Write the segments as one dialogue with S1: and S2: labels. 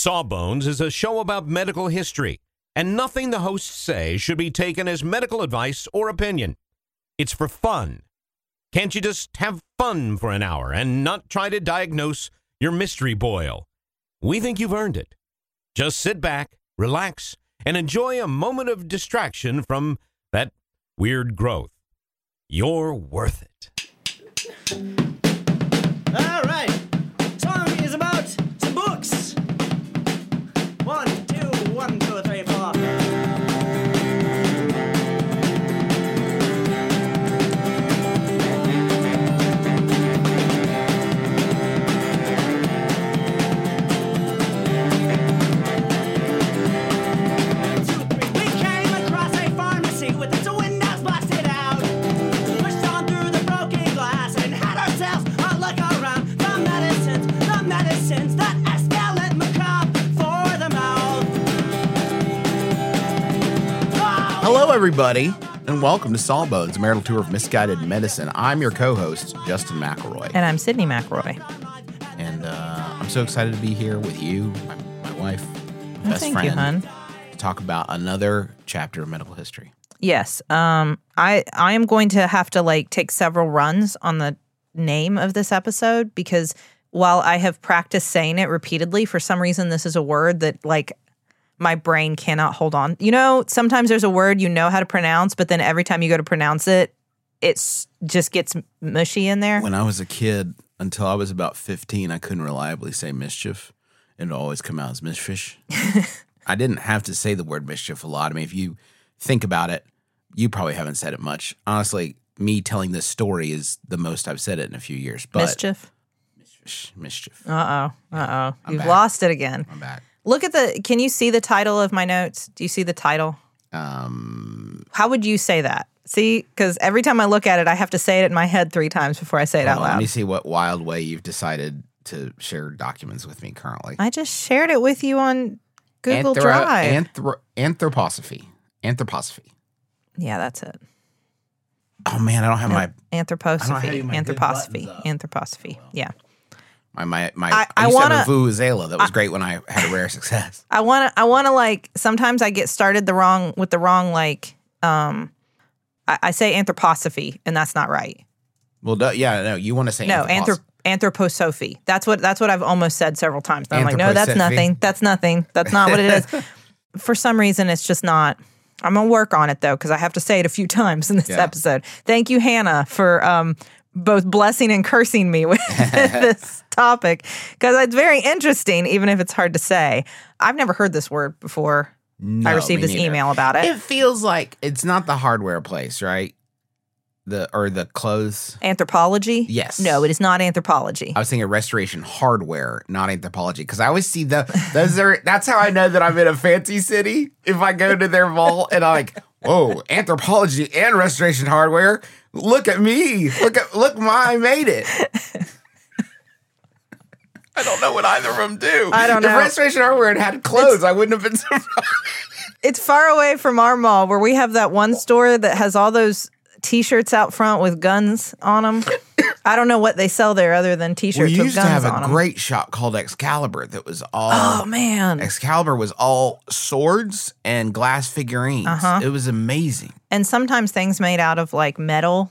S1: Sawbones is a show about medical history, and nothing the hosts say should be taken as medical advice or opinion. It's for fun. Can't you just have fun for an hour and not try to diagnose your mystery boil? We think you've earned it. Just sit back, relax, and enjoy a moment of distraction from that weird growth. You're worth it.
S2: All right. Song is about some books. 1, 2, 1, 2, 3, 4.
S3: Hello, everybody, and welcome to Sawbones, a marital tour of misguided medicine. I'm your co-host, Justin McElroy.
S4: And I'm Sydney McElroy.
S3: And I'm so excited to be here with you, my wife, my best
S4: Thank
S3: friend,
S4: you, hon.
S3: to talk about another chapter of medical history.
S4: Yes. I am going to have to take several runs on the name of this episode because while I have practiced saying it repeatedly, for some reason this is a word that my brain cannot hold on. You know, sometimes there's a word you know how to pronounce, but then every time you go to pronounce it, it just gets mushy in there.
S3: When I was a kid, until I was about 15, I couldn't reliably say mischief. It would always come out as misfish. I didn't have to say the word mischief a lot. I mean, if you think about it, you probably haven't said it much. Honestly, me telling this story is the most I've said it in a few years. But
S4: Mischief?
S3: Mischief.
S4: Uh-oh. You've
S3: back.
S4: lost it again.
S3: I'm back.
S4: Look at can you see the title of my notes? Do you see the title? How would you say that? See, because every time I look at it, I have to say it in my head 3 times before I say it out loud.
S3: Let me see what wild way you've decided to share documents with me currently.
S4: I just shared it with you on Google Drive.
S3: Anthroposophy.
S4: Yeah, that's it.
S3: Oh man, I don't have my
S4: Anthroposophy.
S3: my good buttons up.
S4: Anthroposophy. Yeah.
S3: my.
S4: I
S3: I used to
S4: wanna-
S3: have a vuvuzela that was great when I had a rare success.
S4: I want to sometimes I get started with the wrong I say anthroposophy and that's not right.
S3: Well, you want to say
S4: No, anthroposophy. That's what I've almost said several times. And I'm like, no, that's nothing. That's nothing. That's not what it is. For some reason, it's just not. I'm going to work on it, though, because I have to say it a few times in this episode. Thank you, Hannah, for both blessing and cursing me with this topic, because it's very interesting, even if it's hard to say. I've never heard this word before.
S3: No,
S4: I received this email about it.
S3: It feels like it's not the hardware place, right? The clothes.
S4: Anthropology?
S3: Yes.
S4: No, it is not anthropology.
S3: I was thinking restoration hardware, not anthropology, because I always see that's how I know that I'm in a fancy city. If I go to their vault and I'm like, whoa, anthropology and restoration hardware. Look at me. I made it. I don't know what either of them do.
S4: I don't know.
S3: If restoration hardware had clothes, I wouldn't have been surprised.
S4: It's far away from our mall where we have that one store that has all those T-shirts out front with guns on them. I don't know what they sell there other than T-shirts with guns on them.
S3: We used to have a great shop called Excalibur that was all...
S4: Oh, man.
S3: Excalibur was all swords and glass figurines.
S4: Uh-huh.
S3: It was amazing.
S4: And sometimes things made out of metal,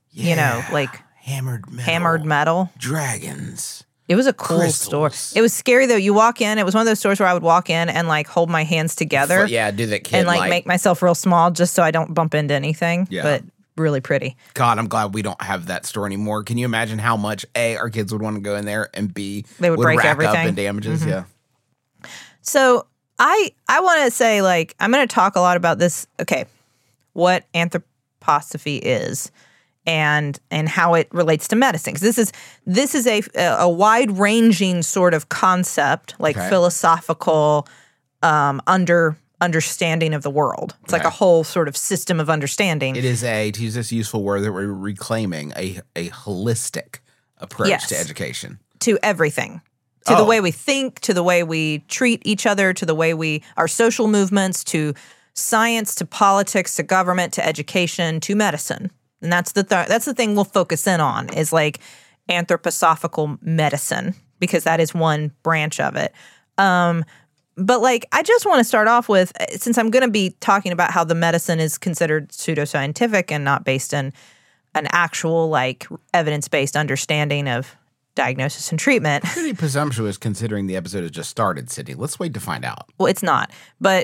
S4: hammered metal.
S3: Dragons.
S4: It was a cool
S3: Crystals.
S4: store. It was scary though. You walk in, it was one of those stores where I would walk in and hold my hands together.
S3: Do that kid
S4: and make myself real small just so I don't bump into anything.
S3: Yeah.
S4: But really pretty.
S3: God, I'm glad we don't have that store anymore. Can you imagine how much A, our kids would want to go in there, and B,
S4: they would break
S3: rack
S4: everything
S3: up in damages?
S4: Mm-hmm.
S3: Yeah.
S4: So I want to say I'm going to talk a lot about this. Okay, what anthroposophy is. And how it relates to medicine. Because this is a wide-ranging sort of concept, philosophical understanding of the world. It's like a whole sort of system of understanding.
S3: It is to use this useful word that we're reclaiming, a holistic approach to education.
S4: To everything. To the way we think, to the way we treat each other, to the way our social movements, to science, to politics, to government, to education, to medicine. And that's the thing we'll focus in on is anthroposophical medicine, because that is one branch of it. But like, I just want to start off with, since I'm going to be talking about how the medicine is considered pseudoscientific and not based in an actual like evidence-based understanding of diagnosis and treatment.
S3: Pretty presumptuous considering the episode has just started, Sydney. Let's wait to find out.
S4: Well, it's not, but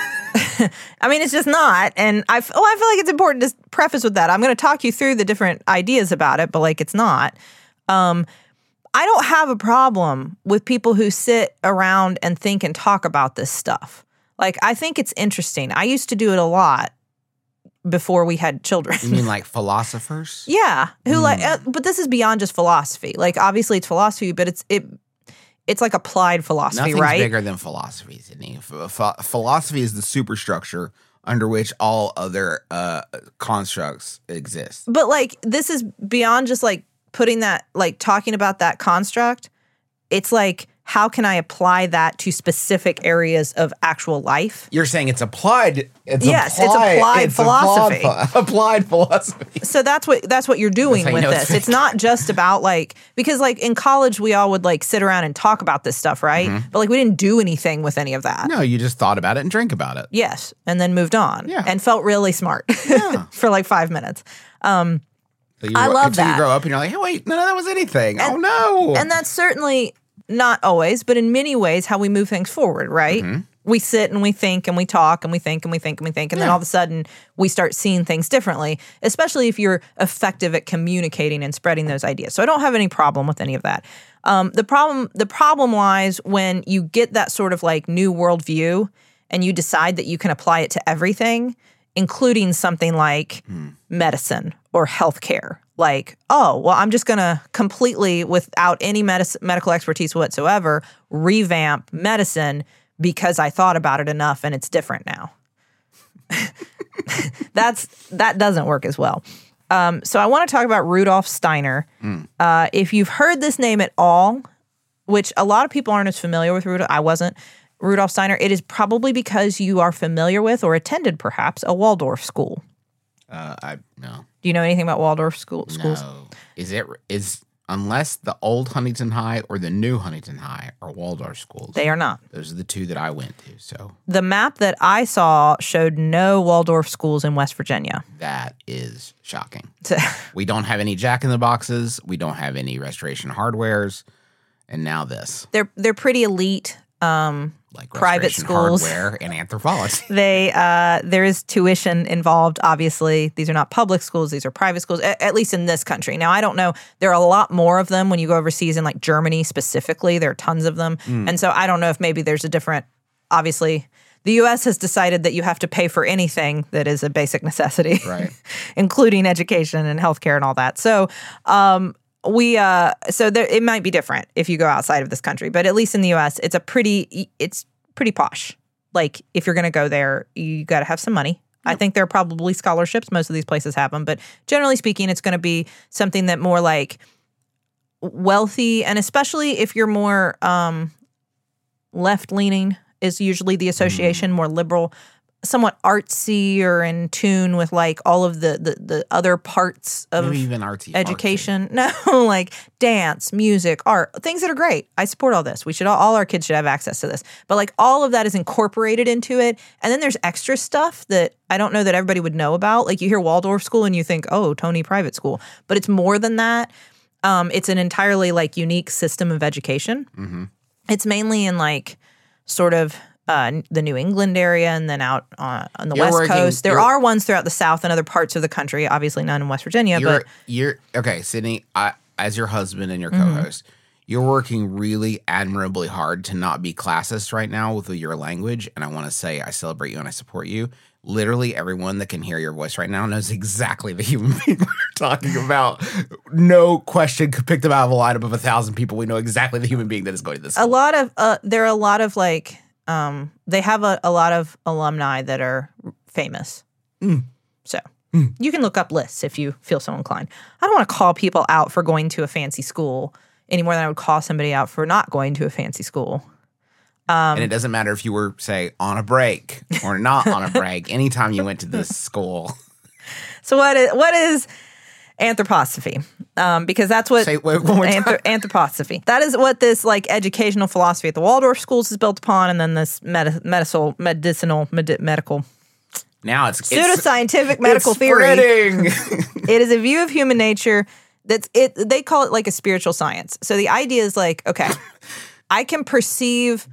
S4: I mean, it's just not. And I feel like it's important to preface with that. I'm going to talk you through the different ideas about it, but like, it's not. I don't have a problem with people who sit around and think and talk about this stuff. Like, I think it's interesting. I used to do it a lot before we had children.
S3: You mean like philosophers?
S4: Yeah. Who but this is beyond just philosophy. Like, obviously it's philosophy, but it's like applied philosophy,
S3: Nothing's
S4: right?
S3: bigger than philosophy, Sydney. Philosophy is the superstructure under which all other constructs exist.
S4: But like, this is beyond just like putting that, like talking about that construct. It's like, how can I apply that to specific areas of actual life?
S3: You're saying it's applied.
S4: It's applied philosophy.
S3: Applied philosophy.
S4: So that's what you're doing with this. It's not just about like, because like in college we all would like sit around and talk about this stuff, right? Mm-hmm. But like we didn't do anything with any of that.
S3: No, you just thought about it and drank about it.
S4: Yes, and then moved on.
S3: Yeah.
S4: And felt really smart for like 5 minutes. I love that.
S3: You grow up and you're like, hey, wait, none of that was anything. Oh no.
S4: And that's certainly not always, but in many ways how we move things forward, right? Mm-hmm. We sit and we think and we talk and we think and we think and we think. And then all of a sudden we start seeing things differently, especially if you're effective at communicating and spreading those ideas. So I don't have any problem with any of that. The problem lies when you get that sort of like new worldview and you decide that you can apply it to everything, including something like medicine or healthcare. Like, oh, well, I'm just going to completely, without any medical expertise whatsoever, revamp medicine because I thought about it enough and it's different now. That doesn't work as well. So I want to talk about Rudolf Steiner. If you've heard this name at all, which a lot of people aren't as familiar with Rudolf Steiner, it is probably because you are familiar with or attended perhaps a Waldorf school.
S3: No.
S4: Do you know anything about Waldorf schools?
S3: No. Is unless the old Huntington High or the new Huntington High are Waldorf schools?
S4: They are not.
S3: Those are the two that I went to. So
S4: the map that I saw showed no Waldorf schools in West Virginia.
S3: That is shocking. We don't have any Jack in the Boxes. We don't have any Restoration Hardwares, and now this.
S4: They're pretty elite.
S3: Like
S4: private schools,
S3: hardware, and anthropology.
S4: There is tuition involved. Obviously, these are not public schools; these are private schools. At least in this country. Now, I don't know. There are a lot more of them when you go overseas in like Germany specifically. There are tons of them, and so I don't know if maybe there's a different. Obviously, the U.S. has decided that you have to pay for anything that is a basic necessity,
S3: right?
S4: Including education and healthcare and all that. So. It might be different if you go outside of this country, but at least in the U.S., it's pretty posh. Like if you're going to go there, you got to have some money. Yep. I think there are probably scholarships. Most of these places have them, but generally speaking, it's going to be something that more like wealthy, and especially if you're more left leaning is usually the association, more liberal. Somewhat artsy or in tune with like all of the other parts of
S3: maybe even artsy
S4: education. No, like dance, music, art, things that are great. I support all this. We should all our kids should have access to this. But like all of that is incorporated into it. And then there's extra stuff that I don't know that everybody would know about. Like you hear Waldorf school and you think, oh, Tony private school. But it's more than that. It's an entirely like unique system of education. Mm-hmm. It's mainly in like sort of the New England area and then out on the West Coast. There are ones throughout the South and other parts of the country, obviously none in West Virginia.
S3: You're okay, Sydney, as your husband and your co-host, you're working really admirably hard to not be classist right now with your language. And I want to say I celebrate you and I support you. Literally everyone that can hear your voice right now knows exactly the human being we're talking about. No question picked them out of a lineup of 1,000 people. We know exactly the human being that is going to this school.
S4: There are a lot of like... they have a lot of alumni that are famous. So you can look up lists if you feel so inclined. I don't want to call people out for going to a fancy school any more than I would call somebody out for not going to a fancy school.
S3: And it doesn't matter if you were, say, on a break or not on a break. Anytime you went to this school.
S4: So what is anthroposophy? because that's what
S3: one more time.
S4: anthroposophy. That is what this like educational philosophy at the Waldorf schools is built upon, and then this medical
S3: Now it's
S4: pseudoscientific medical theory. It is a view of human nature that's it. They call it like a spiritual science. So the idea is like, okay, I can perceive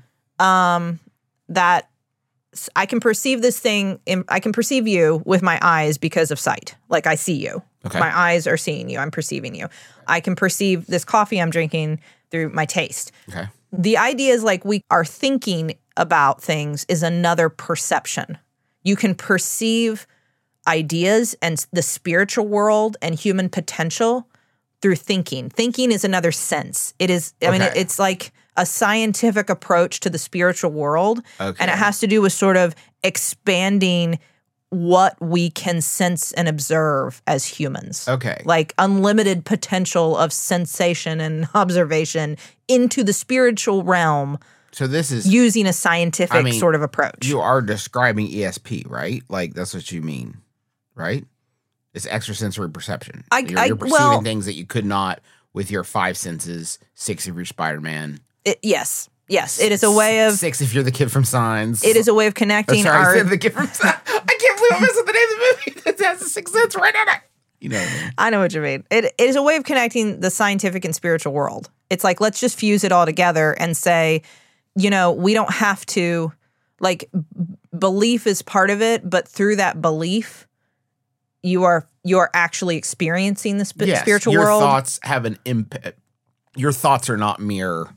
S4: that. I can perceive this thing. I can perceive you with my eyes because of sight. Like I see you.
S3: Okay.
S4: My eyes are seeing you. I'm perceiving you. I can perceive this coffee I'm drinking through my taste.
S3: Okay.
S4: The idea is like we are thinking about things is another perception. You can perceive ideas and the spiritual world and human potential through thinking. Thinking is another sense. It is, I mean, it's like a scientific approach to the spiritual world.
S3: Okay.
S4: And it has to do with sort of expanding what we can sense and observe as humans.
S3: Okay.
S4: Like unlimited potential of sensation and observation into the spiritual realm.
S3: So this is
S4: using a scientific sort of approach.
S3: You are describing ESP, right? Like that's what you mean, right? It's extrasensory perception. You're perceiving things that you could not with your 5 senses, 6 if you're Spider-Man.
S4: Yes. It is a way of
S3: 6 if you're the kid from Signs.
S4: It is a way of connecting
S3: I said the kid from Signs. I can't believe I'm missing the name of the movie that has the 6th sense right in it. You know what I mean?
S4: I know what you mean. It is a way of connecting the scientific and spiritual world. It's like let's just fuse it all together and say, you know, we don't have to, like, belief is part of it, but through that belief, you are actually experiencing the spiritual world.
S3: Your thoughts have an impact. Your thoughts are not mere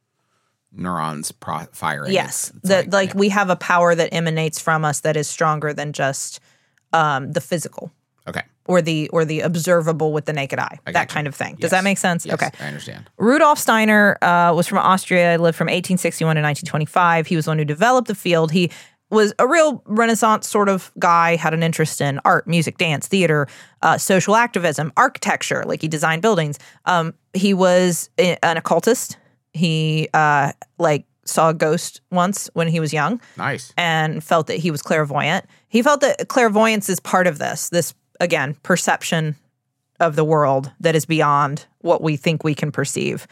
S3: neurons firing.
S4: Yes, we have a power that emanates from us that is stronger than just the physical.
S3: Okay.
S4: Or the observable with the naked eye, that kind of thing. Does that make sense?
S3: Yes,
S4: okay.
S3: I understand.
S4: Rudolf Steiner was from Austria, lived from 1861 to 1925. He was the one who developed the field. He was a real Renaissance sort of guy, had an interest in art, music, dance, theater, social activism, architecture, like he designed buildings. He was an occultist. He saw a ghost once when he was young.
S3: Nice.
S4: And felt that he was clairvoyant. He felt that clairvoyance is part of this again, perception of the world that is beyond what we think we can perceive.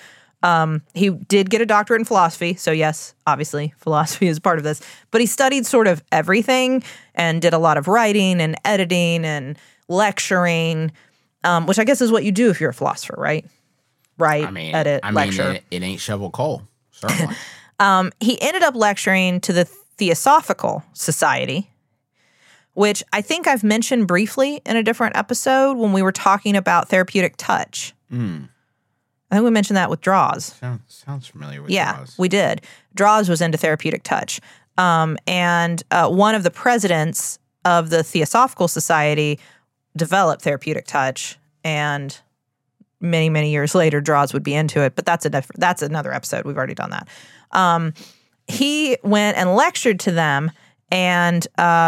S4: He did get a doctorate in philosophy. So yes, obviously philosophy is part of this, but he studied sort of everything and did a lot of writing and editing and lecturing, which I guess is what you do if you're a philosopher, right? Write, edit, lecture.
S3: It ain't shovel coal, certainly.
S4: He ended up lecturing to the Theosophical Society, which I think I've mentioned briefly in a different episode when we were talking about therapeutic touch. I think we mentioned that with Draws.
S3: Sounds familiar with Draws.
S4: Yeah, we did. Draws was into therapeutic touch. And one of the presidents of the Theosophical Society developed therapeutic touch, and many, many years later, Draws would be into it. But that's another episode. We've already done that. He went and lectured to them, and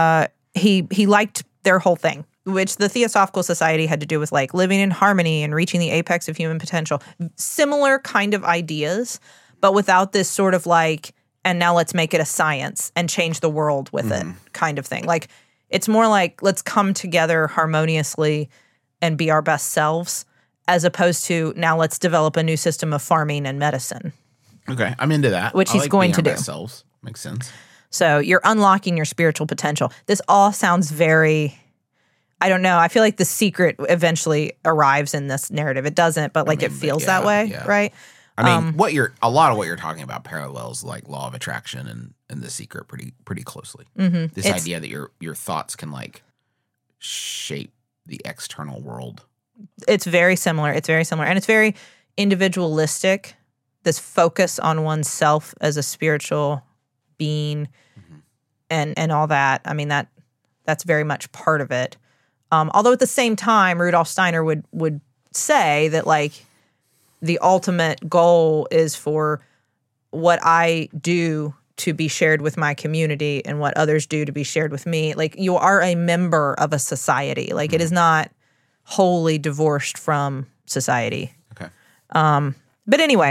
S4: he liked their whole thing, which the Theosophical Society had to do with like living in harmony and reaching the apex of human potential. Similar kind of ideas, but without this sort of like, and now let's make it a science and change the world with it kind of thing. Like it's more like let's come together harmoniously and be our best selves, as opposed to now let's develop a new system of farming and medicine.
S3: Okay, I'm into that.
S4: Which he's going to do.
S3: Best selves. Makes sense.
S4: So you're unlocking your spiritual potential. This all sounds very, I don't know. I feel like the secret eventually arrives in this narrative. It doesn't, but it feels that way, right?
S3: I mean, a lot of what you're talking about parallels like law of attraction and The Secret pretty closely. Mm-hmm. This idea that your thoughts can like shape the external world.
S4: It's very similar. And it's very individualistic. This focus on oneself as a spiritual being and all that. I mean, that's very much part of it. Although at the same time, Rudolf Steiner would say that like the ultimate goal is for what I do to be shared with my community and what others do to be shared with me. Like you are a member of a society. Like it is not wholly divorced from society.
S3: Okay.
S4: But anyway,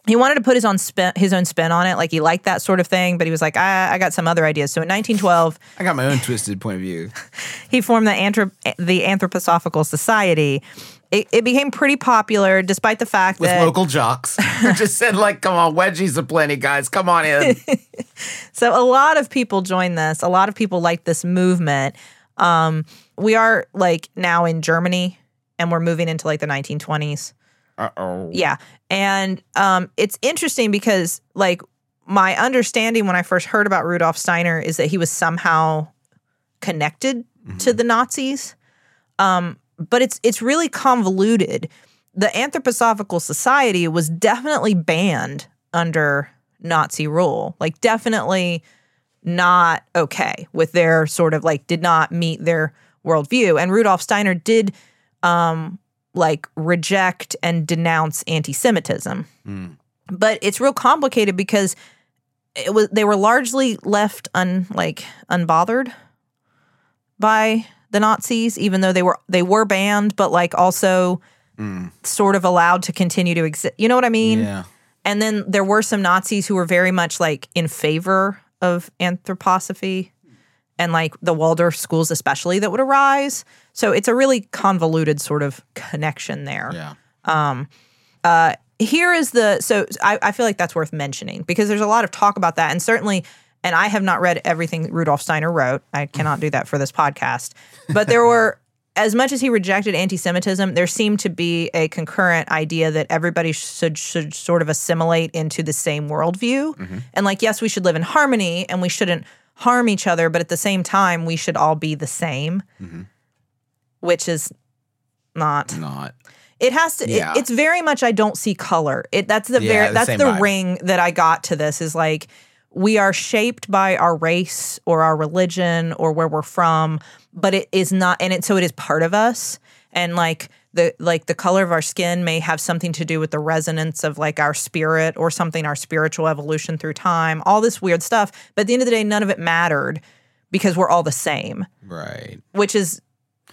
S4: he wanted to put his own spin on it. Like, he liked that sort of thing, but he was like, I got some other ideas. So in 1912,
S3: I got my own twisted point of view.
S4: He formed the Anthroposophical Society. It became pretty popular, despite the fact
S3: with
S4: that
S3: local jocks who just said, like, "Come on, wedgies aplenty, guys. Come on in."
S4: So a lot of people joined this. A lot of people liked this movement. We are like now in Germany, and we're moving into like the 1920s.
S3: Uh-oh.
S4: Yeah. And it's interesting because, like, my understanding when I first heard about Rudolf Steiner is that he was somehow connected to the Nazis. But it's really convoluted. The Anthroposophical Society was definitely banned under Nazi rule. Like, definitely not okay with their sort of, like, did not meet their worldview. And Rudolf Steiner did like reject and denounce anti-Semitism. But it's real complicated because they were largely left unbothered by the Nazis, even though they were banned, but like also sort of allowed to continue to exist. You know what I mean?
S3: Yeah.
S4: And then there were some Nazis who were very much like in favor of anthroposophy and like the Waldorf schools especially that would arise. So it's a really convoluted sort of connection there.
S3: Yeah.
S4: Here is I feel like that's worth mentioning because there's a lot of talk about that. And certainly, and I have not read everything Rudolf Steiner wrote. I cannot do that for this podcast. But there were, as much as he rejected anti-Semitism, there seemed to be a concurrent idea that everybody should sort of assimilate into the same worldview. And like, yes, we should live in harmony and we shouldn't harm each other, but at the same time, we should all be the same, which is not. It has to.
S3: Yeah.
S4: It's very much. I don't see color. That's the
S3: vibe.
S4: ring that I got to this is like we are shaped by our race or our religion or where we're from, but it is not. And so it is part of us. And like the color of our skin may have something to do with the resonance of like our spirit or something, our spiritual evolution through time. All this weird stuff. But at the end of the day, none of it mattered because we're all the same.
S3: Right.
S4: Which is.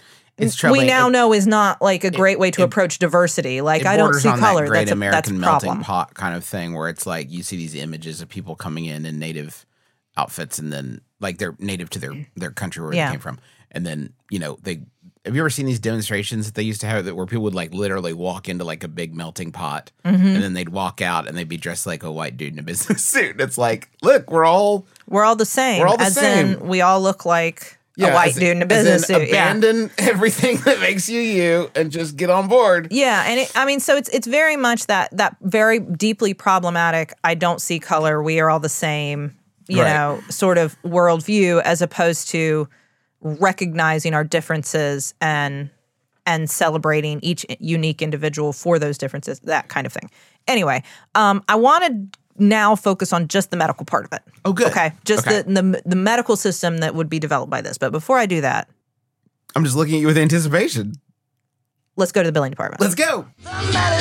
S3: We
S4: now know is not like a great way to approach diversity. Like I don't see color.
S3: That great
S4: that's
S3: American
S4: a
S3: melting
S4: problem.
S3: pot kind of thing where it's like you see these images of people coming in native outfits and then like they're native to their country where they came from. And then, you know, have you ever seen these demonstrations that they used to have where people would like literally walk into like a big melting pot and then they'd walk out and they'd be dressed like a white dude in a business suit. And it's like, look, we're all the same.
S4: We're all the same. In we all look like a white dude in a business suit.
S3: Abandon everything that makes you and just get on board.
S4: Yeah, and so it's very much that very deeply problematic. I don't see color. We are all the same. You know, sort of worldview as opposed to recognizing our differences and celebrating each unique individual for those differences. That kind of thing. Anyway, I want to now focus on just the medical part of it.
S3: Oh, good.
S4: Okay, just the medical system that would be developed by this. But before I do that,
S3: I'm just looking at you with anticipation.
S4: Let's go to the billing department.
S3: Let's go.
S2: The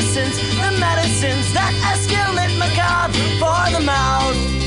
S2: medicines that escalate macabre for the mouth.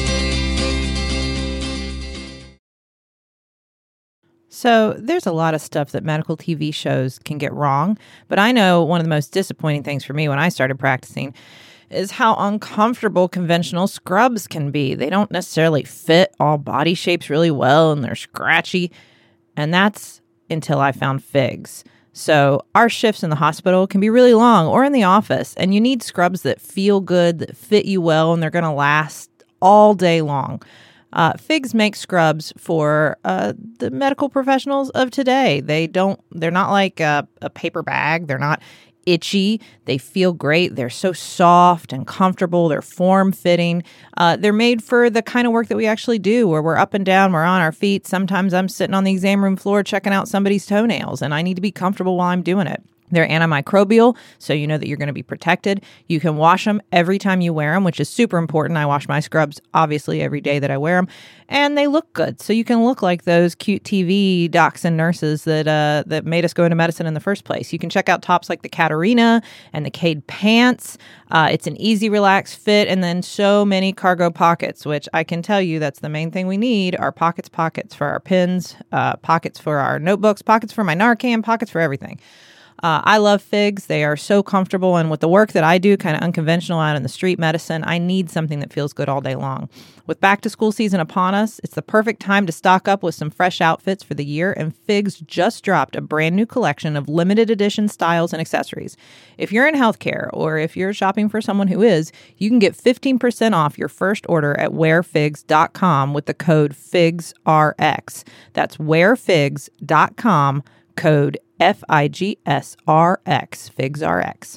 S4: So there's a lot of stuff that medical TV shows can get wrong, but I know one of the most disappointing things for me when I started practicing is how uncomfortable conventional scrubs can be. They don't necessarily fit all body shapes really well, and they're scratchy. And that's until I found Figs. So our shifts in the hospital can be really long or in the office, and you need scrubs that feel good, that fit you well, and they're going to last all day long. Figs make scrubs for the medical professionals of today. They're not like a paper bag. They're not itchy. They feel great. They're so soft and comfortable. They're form-fitting. They're made for the kind of work that we actually do, where we're up and down, we're on our feet. Sometimes I'm sitting on the exam room floor checking out somebody's toenails, and I need to be comfortable while I'm doing it. They're antimicrobial, so you know that you're going to be protected. You can wash them every time you wear them, which is super important. I wash my scrubs, obviously, every day that I wear them. And they look good, so you can look like those cute TV docs and nurses that made us go into medicine in the first place. You can check out tops like the Caterina and the Cade pants. It's an easy, relaxed fit, and then so many cargo pockets, which I can tell you that's the main thing we need, are pockets for our pens, pockets for our notebooks, pockets for my Narcan, pockets for everything. I love figs. They are so comfortable. And with the work that I do, kind of unconventional out in the street medicine, I need something that feels good all day long. With back to school season upon us, it's the perfect time to stock up with some fresh outfits for the year. And Figs just dropped a brand new collection of limited edition styles and accessories. If you're in healthcare or if you're shopping for someone who is, you can get 15% off your first order at wearfigs.com with the code FIGSRX. That's wearfigs.com, code FIGSRX, FIGSRX.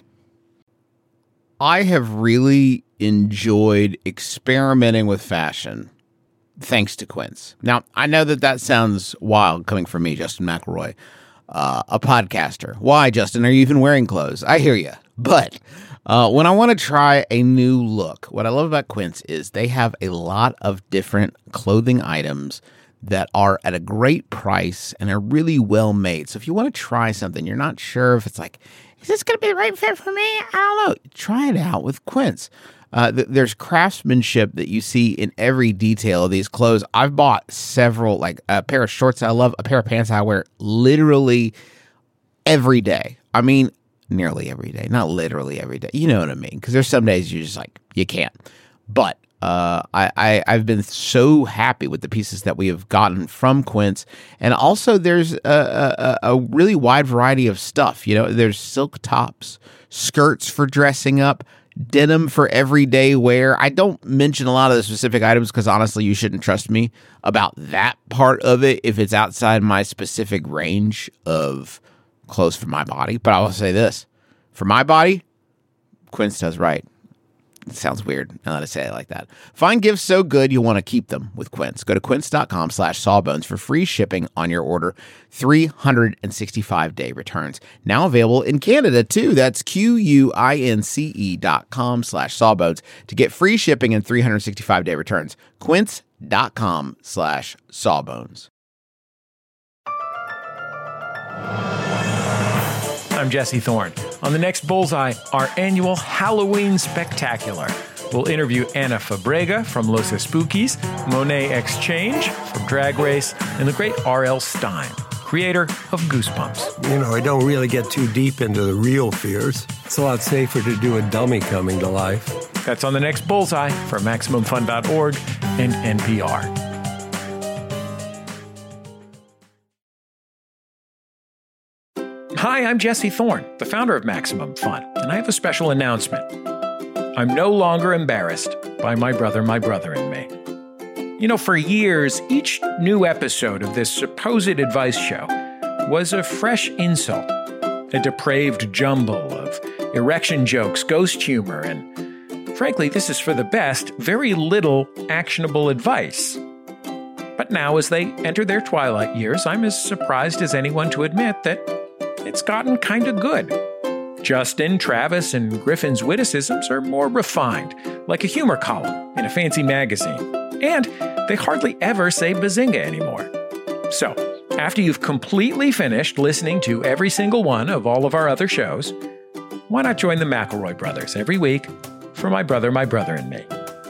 S3: I have really enjoyed experimenting with fashion thanks to Quince. Now, I know that sounds wild coming from me, Justin McElroy, a podcaster. Why, Justin? Are you even wearing clothes? I hear you. But when I want to try a new look, what I love about Quince is they have a lot of different clothing items that are at a great price and are really well made. So if you want to try something, you're not sure if it's like, is this going to be the right fit for me? I don't know. Try it out with Quince. There's craftsmanship that you see in every detail of these clothes. I've bought several, like a pair of shorts I love, a pair of pants I wear literally every day. I mean, nearly every day, not literally every day. You know what I mean? Because there's some days you're just like, you can't. But I've been so happy with the pieces that we have gotten from Quince. And also there's a really wide variety of stuff. You know, there's silk tops, skirts for dressing up, denim for everyday wear. I don't mention a lot of the specific items because honestly, you shouldn't trust me about that part of it if it's outside my specific range of clothes for my body. But I will say this, for my body, Quince does right. It sounds weird now that I say it like that. Find gifts so good you'll want to keep them with Quince. Go to quince.com/sawbones for free shipping on your order. 365-day returns. Now available in Canada too. That's QUINCE.com/sawbones to get free shipping and 365-day returns. Quince.com/sawbones.
S5: I'm Jesse Thorne. On the next Bullseye, our annual Halloween Spectacular. We'll interview Anna Fabrega from Los Spookies, Monet Exchange from Drag Race, and the great R.L. Stine, creator of Goosebumps.
S6: You know, I don't really get too deep into the real fears. It's a lot safer to do a dummy coming to life.
S5: That's on the next Bullseye for MaximumFun.org and NPR. Hi, I'm Jesse Thorne, the founder of Maximum Fun, and I have a special announcement. I'm no longer embarrassed by my brother, and me. You know, for years, each new episode of this supposed advice show was a fresh insult, a depraved jumble of erection jokes, ghost humor, and frankly, this is for the best, very little actionable advice. But now, as they enter their twilight years, I'm as surprised as anyone to admit that it's gotten kind of good. Justin, Travis, and Griffin's witticisms are more refined, like a humor column in a fancy magazine. And they hardly ever say bazinga anymore. So, after you've completely finished listening to every single one of all of our other shows, why not join the McElroy brothers every week for My Brother, and Me?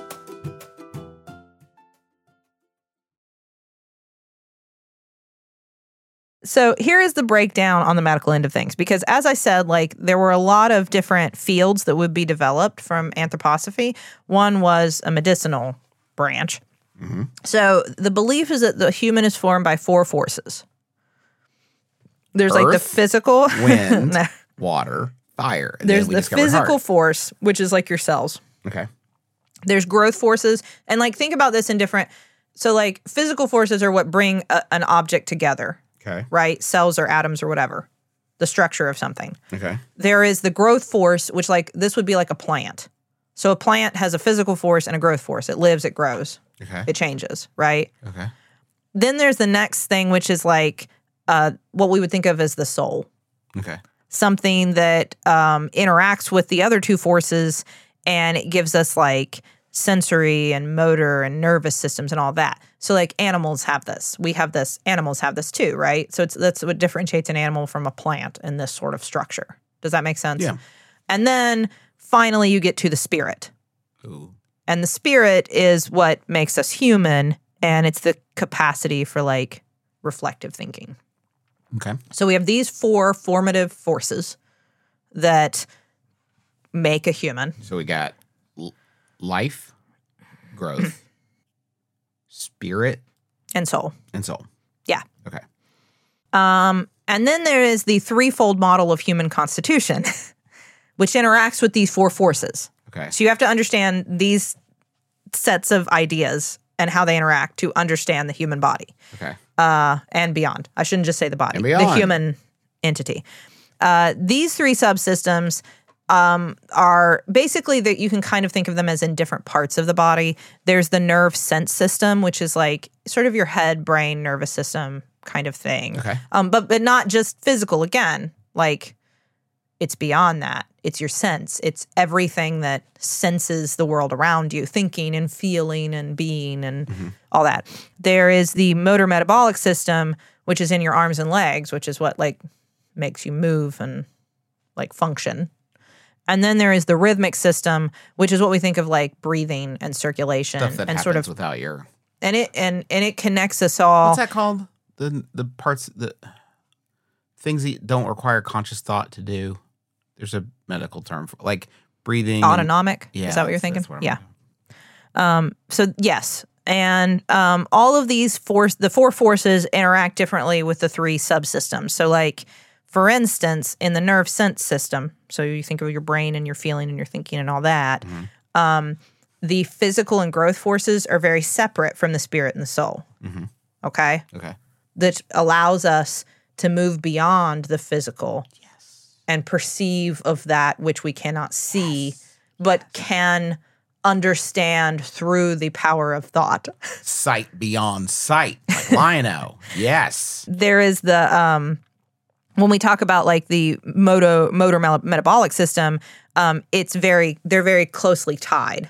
S4: So here is the breakdown on the medical end of things, because as I said, like there were a lot of different fields that would be developed from anthroposophy. One was a medicinal branch. Mm-hmm. So the belief is that the human is formed by four forces. There's Earth, like the physical,
S3: wind, water, fire.
S4: There's the physical force, which is like your cells.
S3: Okay.
S4: There's growth forces. And like think about this in different, so like physical forces are what bring an object together.
S3: Okay.
S4: Right? Cells or atoms or whatever. The structure of something.
S3: Okay.
S4: There is the growth force, which like this would be like a plant. So a plant has a physical force and a growth force. It lives, it grows.
S3: Okay.
S4: It changes, right?
S3: Okay.
S4: Then there's the next thing, which is like what we would think of as the soul.
S3: Okay.
S4: Something that interacts with the other two forces and it gives us like sensory and motor and nervous systems and all that. So like animals have this. We have this. Animals have this too, right? So that's what differentiates an animal from a plant in this sort of structure. Does that make sense?
S3: Yeah.
S4: And then finally you get to the spirit.
S3: Ooh.
S4: And the spirit is what makes us human, and it's the capacity for like reflective thinking.
S3: Okay.
S4: So we have these 4 formative forces that make a human.
S3: So we got life, growth, spirit,
S4: and soul.
S3: and soul.
S4: Yeah.
S3: Okay.
S4: And then there is the threefold model of human constitution, which interacts with these 4 forces.
S3: Okay.
S4: So you have to understand these sets of ideas and how they interact to understand the human body.
S3: Okay.
S4: And beyond. I shouldn't just say the body.
S3: And beyond.
S4: The human entity. These 3 subsystems are basically that you can kind of think of them as in different parts of the body. There's the nerve sense system, which is like sort of your head, brain, nervous system kind of thing.
S3: Okay.
S4: But not just physical again. Like it's beyond that. It's your sense. It's everything that senses the world around you, thinking and feeling and being and all that. There is the motor metabolic system, which is in your arms and legs, which is what like makes you move and like function. And then there is the rhythmic system, which is what we think of like breathing and circulation
S3: Stuff that
S4: and
S3: happens
S4: sort of
S3: without your.
S4: and it connects us all.
S3: What's that called? The parts, the things that don't require conscious thought to do. There's a medical term for like breathing.
S4: Autonomic.
S3: Yeah,
S4: Is that what you're thinking?
S3: that's what
S4: Yeah.
S3: I'm-
S4: So yes, and all of these the 4 forces interact differently with the 3 subsystems. So like, for instance, in the nerve sense system, so you think of your brain and your feeling and your thinking and all that, the physical and growth forces are very separate from the spirit and the soul. Okay?
S3: Okay.
S4: That allows us to move beyond the physical and perceive of that which we cannot see, but can understand through the power of thought.
S3: Sight beyond sight, like Lion-O. Yes.
S4: There is the when we talk about like the motor metabolic system, they're very closely tied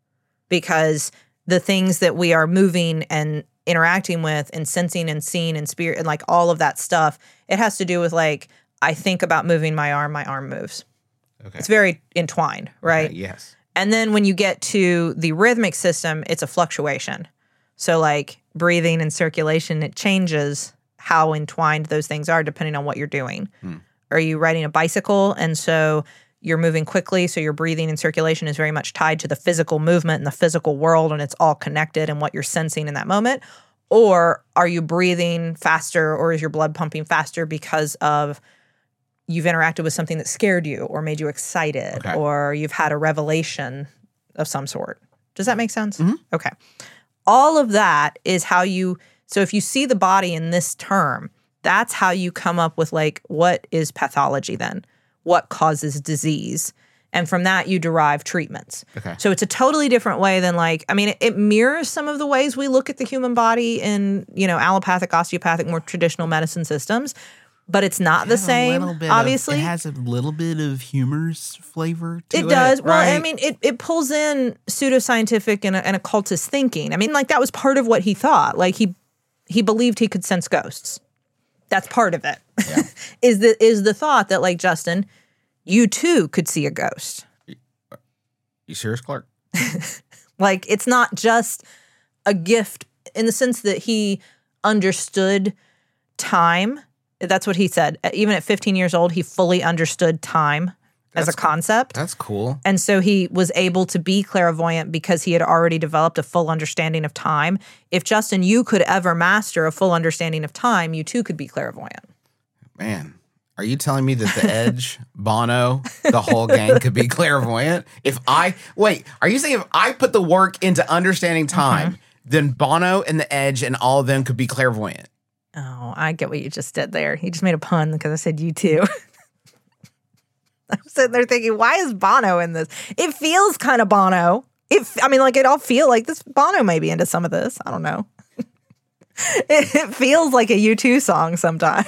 S4: because the things that we are moving and interacting with and sensing and seeing and spirit and like all of that stuff, it has to do with like, I think about moving my arm moves.
S3: Okay.
S4: It's very entwined, right?
S3: Okay, yes.
S4: And then when you get to the rhythmic system, it's a fluctuation. So like breathing and circulation, it changes how entwined those things are depending on what you're doing. Are you riding a bicycle and so you're moving quickly, so your breathing and circulation is very much tied to the physical movement and the physical world, and it's all connected and what you're sensing in that moment? Or are you breathing faster, or is your blood pumping faster because of you've interacted with something that scared you or made you excited, or you've had a revelation of some sort? Does that make sense? Okay. All of that is how so if you see the body in this term, that's how you come up with like, what is pathology then? What causes disease? And from that, you derive treatments.
S3: Okay.
S4: So it's a totally different way than like, I mean, it mirrors some of the ways we look at the human body in, allopathic, osteopathic, more traditional medicine systems, but it's not the same, obviously.
S3: It has a little bit of humorous flavor to it.
S4: It does. Well,
S3: right?
S4: I mean, it pulls in pseudoscientific and occultist thinking. I mean, like that was part of what he thought. Like he believed he could sense ghosts. That's part of it.
S3: Yeah.
S4: is the thought that like, Justin, you too could see a ghost.
S3: You serious, Clark?
S4: Like, it's not just a gift in the sense that he understood time. That's what he said. Even at 15 years old, he fully understood time as a concept.
S3: That's cool.
S4: And so he was able to be clairvoyant because he had already developed a full understanding of time. If, Justin, you could ever master a full understanding of time, you too could be clairvoyant.
S3: Man, are you telling me that the Edge, Bono, the whole gang could be clairvoyant? Are you saying if I put the work into understanding time, then Bono and the Edge and all of them could be clairvoyant?
S4: Oh, I get what you just did there. You just made a pun because I said you too. I'm sitting there thinking, why is Bono in this? It feels kind of Bono. It all feel like this. Bono may be into some of this. I don't know. It feels like a U2 song sometimes.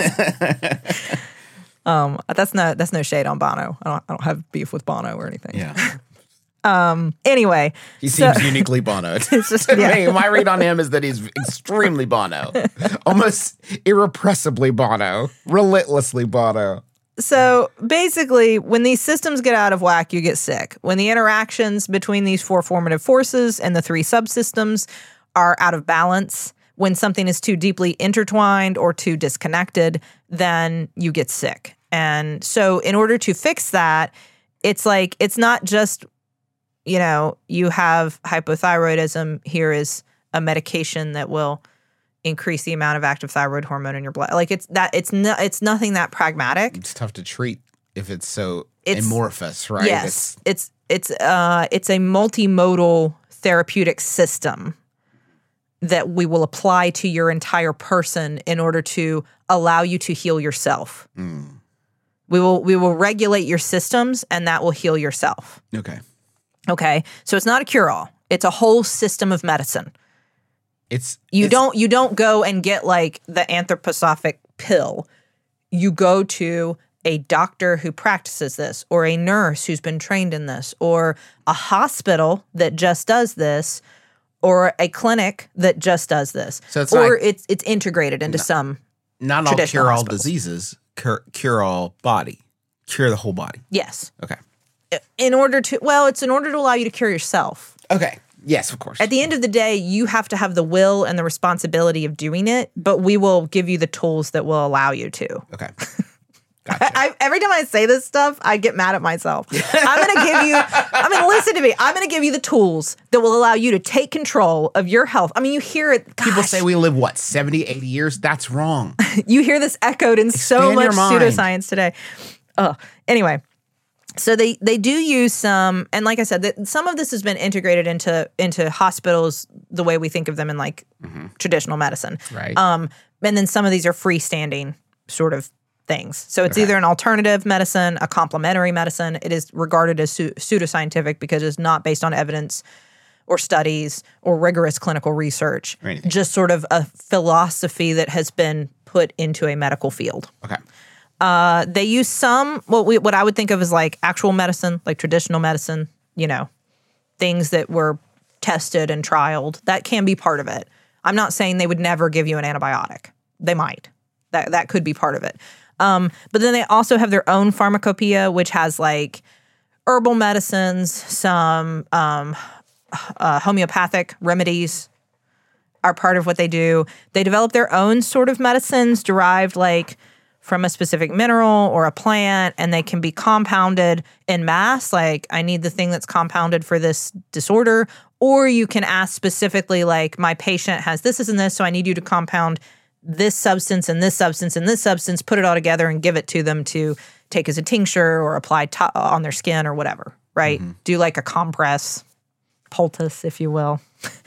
S4: That's no shade on Bono. I don't have beef with Bono or anything.
S3: Yeah.
S4: Anyway,
S3: he seems uniquely Bono.
S4: It's just, yeah.
S3: My read on him is that he's extremely Bono, almost irrepressibly Bono, relentlessly Bono.
S4: So basically, when these systems get out of whack, you get sick. When the interactions between these 4 formative forces and the 3 subsystems are out of balance, when something is too deeply intertwined or too disconnected, then you get sick. And so in order to fix that, it's like, it's not just, you know, you have hypothyroidism, here is a medication that will increase the amount of active thyroid hormone in your blood. Like it's nothing that pragmatic.
S3: It's tough to treat if it's so amorphous, right?
S4: Yes. It's a multimodal therapeutic system that we will apply to your entire person in order to allow you to heal yourself. We will regulate your systems, and that will heal yourself. Okay. So it's not a cure-all. It's a whole system of medicine. You don't go and get like the anthroposophic pill. You go to a doctor who practices this, or a nurse who's been trained in this, or a hospital that just does this, or a clinic that just does this.
S3: So
S4: it's integrated into some
S3: not all cure all diseases, cure all body, cure the whole body.
S4: Yes.
S3: Okay.
S4: It's in order to allow you to cure yourself.
S3: Okay. Yes, of course.
S4: At the end of the day, you have to have the will and the responsibility of doing it, but we will give you the tools that will allow you to.
S3: Okay. Gotcha.
S4: Every time I say this stuff, I get mad at myself. Listen to me. I'm going to give you the tools that will allow you to take control of your health. I mean, you hear it. Gosh,
S3: people say we live, 70, 80 years? That's wrong.
S4: You hear this echoed in so much pseudoscience today. Anyway. So they do use some, and like I said, some of this has been integrated into hospitals the way we think of them in like traditional medicine.
S3: Right.
S4: And then some of these are freestanding sort of things. So it's either an alternative medicine, a complementary medicine. It is regarded as pseudoscientific because it's not based on evidence or studies or rigorous clinical research. Just sort of a philosophy that has been put into a medical field.
S3: Okay.
S4: They use some what I would think of as like actual medicine, like traditional medicine, you know, things that were tested and trialed. That can be part of it. I'm not saying they would never give you an antibiotic. They might. That could be part of it. But then they also have their own pharmacopoeia, which has like herbal medicines, some homeopathic remedies are part of what they do. They develop their own sort of medicines derived like from a specific mineral or a plant, and they can be compounded en masse. Like, I need the thing that's compounded for this disorder. Or you can ask specifically, like, my patient has this and this, so I need you to compound this substance and this substance and this substance, put it all together and give it to them to take as a tincture or apply on their skin or whatever, right? Mm-hmm. Do like a compress, poultice, if you will.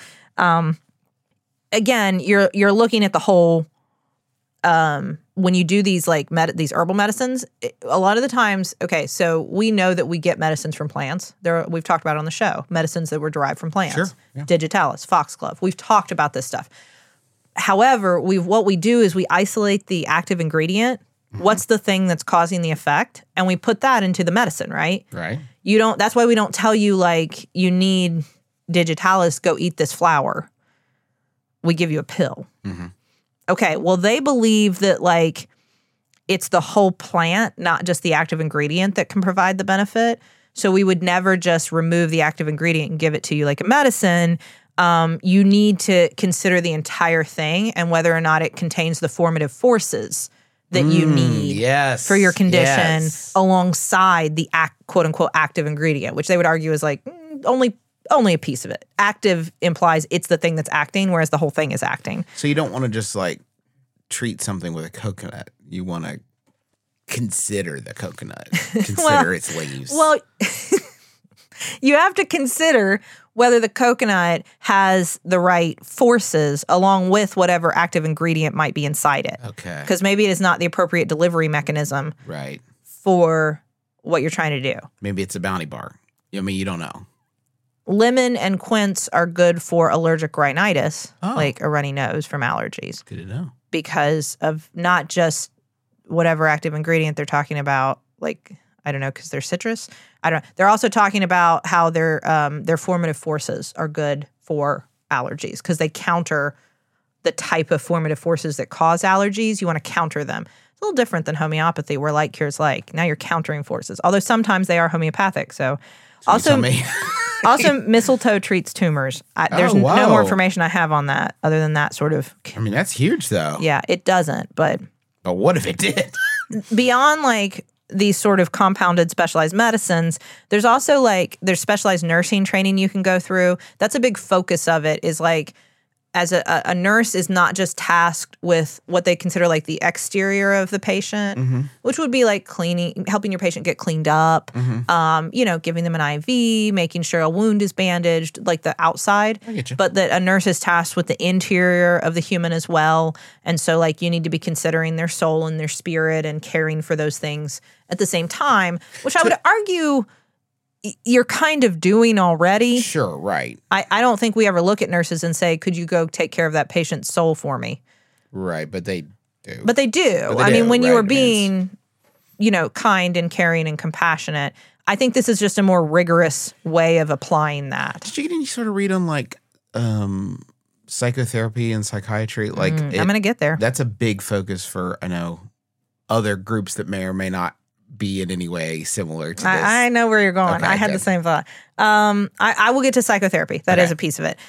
S4: Again, you're looking at the whole. When you do these like these herbal medicines, a lot of the times, okay, so we know that we get medicines from plants. We've talked about it on the show, medicines that were derived from plants.
S3: Sure, yeah.
S4: Digitalis, foxglove. We've talked about this stuff. However, what we do is we isolate the active ingredient. Mm-hmm. What's the thing that's causing the effect? And we put that into the medicine, right?
S3: Right.
S4: That's why we don't tell you like you need digitalis, go eat this flower. We give you a pill. Mm-hmm. Okay, well, they believe that, like, it's the whole plant, not just the active ingredient that can provide the benefit. So we would never just remove the active ingredient and give it to you like a medicine. You need to consider the entire thing and whether or not it contains the formative forces that you need for your condition alongside the quote-unquote active ingredient, which they would argue is, like, only a piece of it. Active implies it's the thing that's acting, whereas the whole thing is acting.
S3: So you don't want to just like treat something with a coconut. You want to consider the coconut, consider its leaves.
S4: Well, you have to consider whether the coconut has the right forces along with whatever active ingredient might be inside it.
S3: Okay.
S4: Because maybe it is not the appropriate delivery mechanism for what you're trying to do.
S3: Maybe it's a bounty bar. I mean, you don't know.
S4: Lemon and quince are good for allergic rhinitis, like a runny nose from allergies.
S3: Good to know. Because
S4: of not just whatever active ingredient they're talking about, like, I don't know, because they're citrus. I don't know. They're also talking about how their formative forces are good for allergies because they counter the type of formative forces that cause allergies. You want to counter them. It's a little different than homeopathy where like cures like. Now you're countering forces, although sometimes they are homeopathic. So also,
S3: me.
S4: Also, mistletoe treats tumors. There's no more information I have on that other than that sort of.
S3: I mean, that's huge, though.
S4: Yeah, it doesn't. But
S3: what if it did?
S4: Beyond like these sort of compounded specialized medicines, there's also like there's specialized nursing training you can go through. That's a big focus of it. Is like as a nurse is not just tasked with what they consider like the exterior of the patient, which would be like cleaning, helping your patient get cleaned up, giving them an IV, making sure a wound is bandaged, like the outside.
S3: I get you.
S4: But that a nurse is tasked with the interior of the human as well. And so like you need to be considering their soul and their spirit and caring for those things at the same time, which I would argue you're kind of doing already.
S3: Sure, right.
S4: I don't think we ever look at nurses and say, could you go take care of that patient's soul for me?
S3: Right, but they do.
S4: But they do. I mean, when you are being, kind and caring and compassionate, I think this is just a more rigorous way of applying that.
S3: Did you get any sort of read on like psychotherapy and psychiatry? Like
S4: I'm going to get there. That's
S3: a big focus for, I know, other groups that may or may not be in any way similar to this.
S4: I know where you're going.
S3: Okay,
S4: I had the same thought. I will get to psychotherapy. That is a piece of it.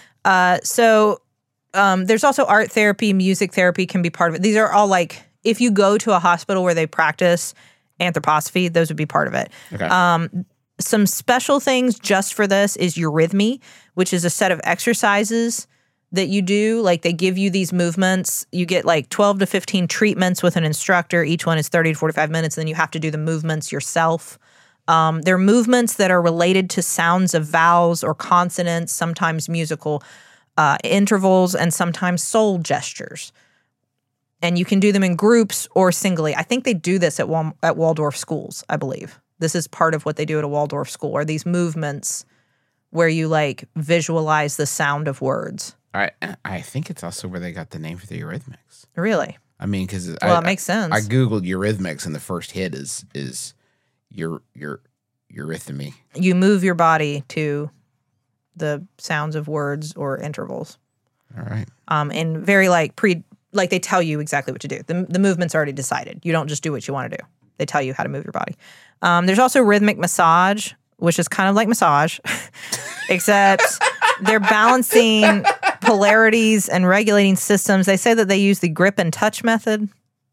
S4: There's also art therapy, music therapy can be part of it. These are all like, if you go to a hospital where they practice anthroposophy, those would be part of it.
S3: Okay.
S4: Some special things just for this is eurythmy, which is a set of exercises that you do. Like they give you these movements. You get like 12 to 15 treatments with an instructor. Each one is 30 to 45 minutes. And then you have to do the movements yourself. They're movements that are related to sounds of vowels or consonants, sometimes musical intervals, and sometimes soul gestures. And you can do them in groups or singly. I think they do this at Waldorf schools, I believe. This is part of what they do at a Waldorf school, are these movements where you like visualize the sound of words.
S3: I think it's also where they got the name for the Eurythmics.
S4: Really?
S3: I mean, because
S4: it makes sense.
S3: I googled Eurythmics, and the first hit is your eurythmy.
S4: You move your body to the sounds of words or intervals.
S3: All right.
S4: And very like they tell you exactly what to do. The movement's already decided. You don't just do what you want to do. They tell you how to move your body. There's also rhythmic massage, which is kind of like massage, except they're balancing polarities and regulating systems. They say that they use the grip and touch method.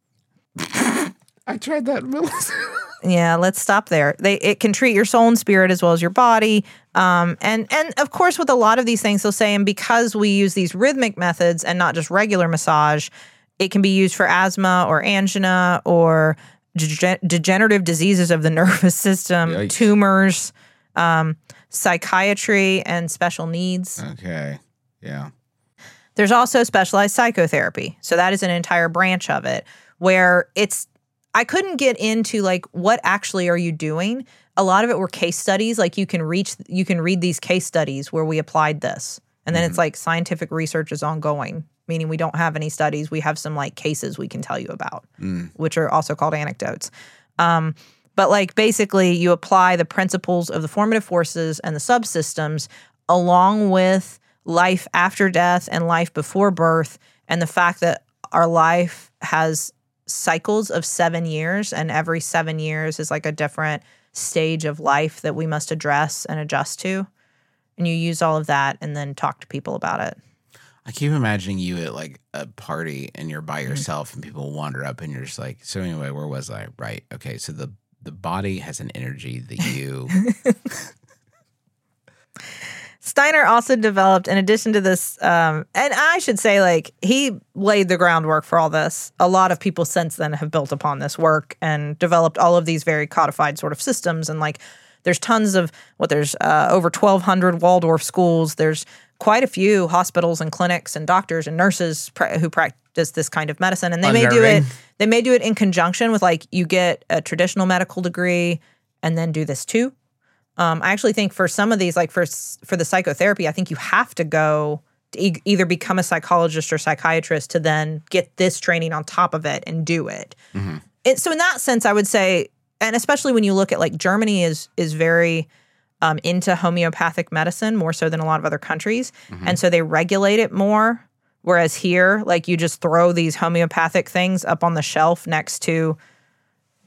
S3: I tried that.
S4: Yeah, let's stop there. It can treat your soul and spirit as well as your body. And of course, with a lot of these things, they'll say, and because we use these rhythmic methods and not just regular massage, it can be used for asthma or angina or degenerative diseases of the nervous system,
S3: Yikes.
S4: tumors, psychiatry, and special needs.
S3: Okay, yeah.
S4: There's also specialized psychotherapy. So that is an entire branch of it where I couldn't get into like what actually are you doing. A lot of it were case studies. Like you can read these case studies where we applied this. And then it's like scientific research is ongoing, meaning we don't have any studies. We have some like cases we can tell you about, which are also called anecdotes. But like basically you apply the principles of the formative forces and the subsystems along with life after death and life before birth, and the fact that our life has cycles of 7 years, and every 7 years is like a different stage of life that we must address and adjust to. And you use all of that and then talk to people about it.
S3: I keep imagining you at like a party and you're by yourself and people wander up and you're just like, so anyway, where was I? Right. Okay. So the body has an energy that you...
S4: Steiner also developed, in addition to this, and I should say, like, he laid the groundwork for all this. A lot of people since then have built upon this work and developed all of these very codified sort of systems. And, like, there's tons of, there's over 1,200 Waldorf schools. There's quite a few hospitals and clinics and doctors and nurses who practice this kind of medicine. And they may do it in conjunction with, like, you get a traditional medical degree and then do this too. I actually think for some of these, like for the psychotherapy, I think you have to go to either become a psychologist or psychiatrist to then get this training on top of it and do it. Mm-hmm. So in that sense, I would say, and especially when you look at like Germany is very into homeopathic medicine more so than a lot of other countries. Mm-hmm. And so they regulate it more. Whereas here, like you just throw these homeopathic things up on the shelf next to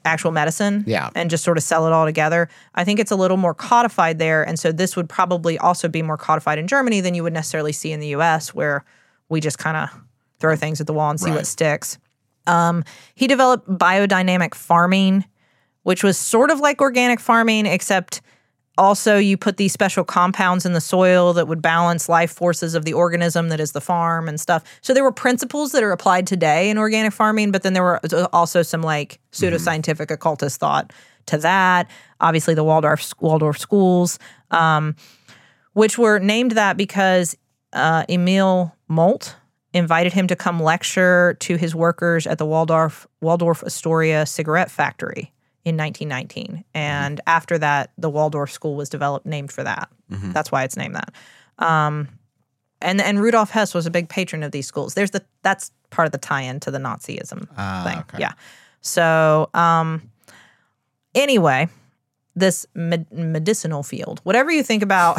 S4: actual medicine
S3: Yeah.
S4: and just sort of sell it all together. I think it's a little more codified there. And so this would probably also be more codified in Germany than you would necessarily see in the US, where we just kind of throw things at the wall and see what sticks. He developed biodynamic farming, which was sort of like organic farming, except also you put these special compounds in the soil that would balance life forces of the organism that is the farm and stuff. So there were principles that are applied today in organic farming, but then there were also some like pseudoscientific occultist thought to that. Obviously the Waldorf schools, which were named that because Emil Molt invited him to come lecture to his workers at the Waldorf Astoria cigarette factory in 1919. And after that, the Waldorf School was developed, named for that. That's why it's named that. And Rudolf Hess was a big patron of these schools. That's part of the tie-in to the Nazism thing.
S3: Okay.
S4: Yeah. So anyway, this medicinal field, whatever you think about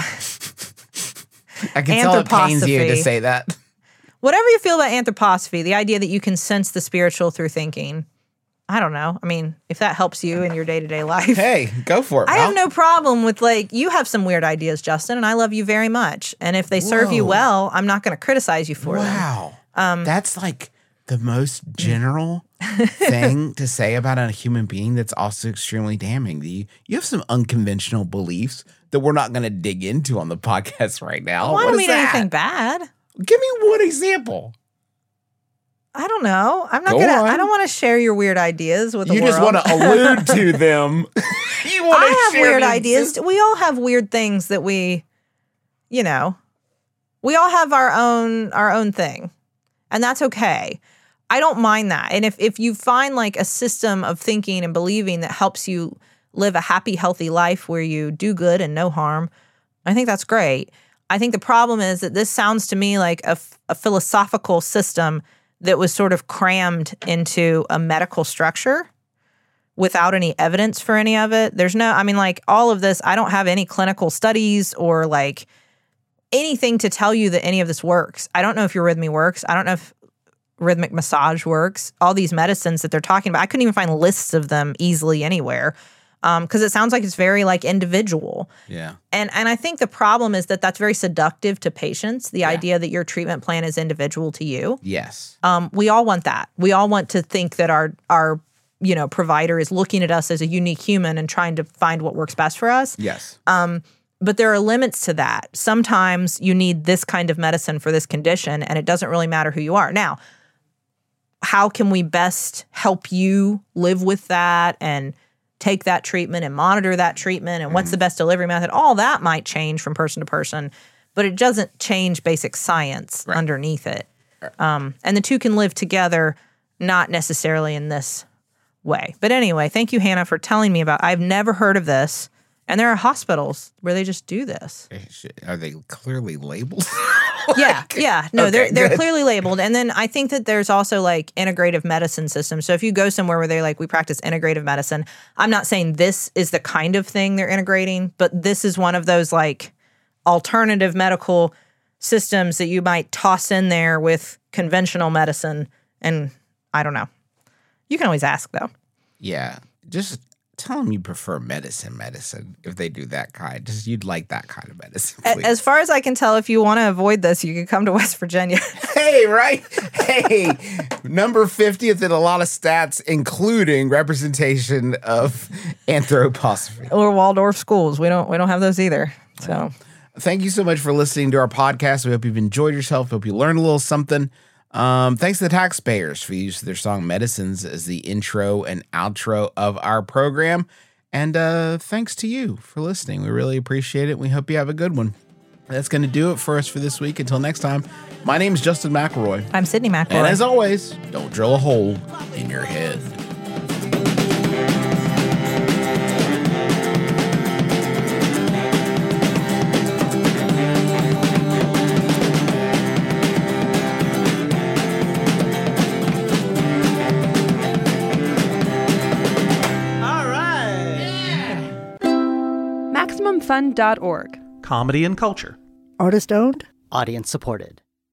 S3: I can tell it pains you to say that.
S4: Whatever you feel about anthroposophy, the idea that you can sense the spiritual through thinking, I don't know. I mean, if that helps you in your day-to-day life.
S3: Hey, go for it,
S4: I
S3: Mel.
S4: have no problem with, you have some weird ideas, Justin, and I love you very much. And if they serve you well, I'm not going to criticize you for them.
S3: Wow. That's like the most general thing to say about a human being that's also extremely damning. You have some unconventional beliefs that we're not going to dig into on the podcast right now.
S4: Well, I
S3: What
S4: don't
S3: is
S4: mean
S3: that?
S4: anything bad.
S3: Give me one example.
S4: I don't know. I'm not
S3: Go
S4: gonna.
S3: on.
S4: I don't want to share your weird ideas with the
S3: You
S4: world.
S3: just want to allude to them. You want to
S4: I have
S3: share
S4: weird
S3: the
S4: ideas. We all have weird things that we all have our own thing, and that's okay. I don't mind that. And if you find like a system of thinking and believing that helps you live a happy, healthy life where you do good and no harm, I think that's great. I think the problem is that this sounds to me like a philosophical system that was sort of crammed into a medical structure without any evidence for any of it. There's no, I mean, like all of this, I don't have any clinical studies or like anything to tell you that any of this works. I don't know if Eurythmy works. I don't know if rhythmic massage works. All these medicines that they're talking about, I couldn't even find lists of them easily anywhere because it sounds like it's very like individual.
S3: Yeah.
S4: And I think the problem is that that's very seductive to patients, the idea that your treatment plan is individual to you.
S3: Yes.
S4: We all want that. We all want to think that our provider is looking at us as a unique human and trying to find what works best for us.
S3: Yes.
S4: But there are limits to that. Sometimes you need this kind of medicine for this condition, and it doesn't really matter who you are. Now, how can we best help you live with that and take that treatment and monitor that treatment and what's the best delivery method? All that might change from person to person, but it doesn't change basic science underneath it. And the two can live together, not necessarily in this way. But anyway, thank you, Hannah, for telling me about. I've never heard of this. And there are hospitals where they just do this.
S3: Are they clearly labeled?
S4: Yeah. No,
S3: Okay,
S4: they're
S3: good.
S4: clearly labeled. And then I think that there's also like integrative medicine systems. So if you go somewhere where they're like, we practice integrative medicine, I'm not saying this is the kind of thing they're integrating, but this is one of those like alternative medical systems that you might toss in there with conventional medicine. And I don't know. You can always ask though.
S3: Yeah. Just tell them you prefer medicine if they do that kind. Just you'd like that kind of medicine, please.
S4: As far as I can tell, if you want to avoid this, you can come to West Virginia.
S3: Hey, right? Hey, number 50th in a lot of stats, including representation of anthroposophy.
S4: Or Waldorf schools. We don't have those either. So
S3: Thank you so much for listening to our podcast. We hope you've enjoyed yourself. Hope you learned a little something. Thanks to the taxpayers for use of their song Medicines as the intro and outro of our program. And thanks to you for listening. We really appreciate it. We hope you have a good one. That's going to do it for us for this week. Until next time, my name is Justin McElroy.
S4: I'm Sydney McElroy.
S3: And as always, don't drill a hole in your head.
S7: MaximumFun.org.
S8: Comedy and culture.
S9: Artist owned.
S10: Audience supported.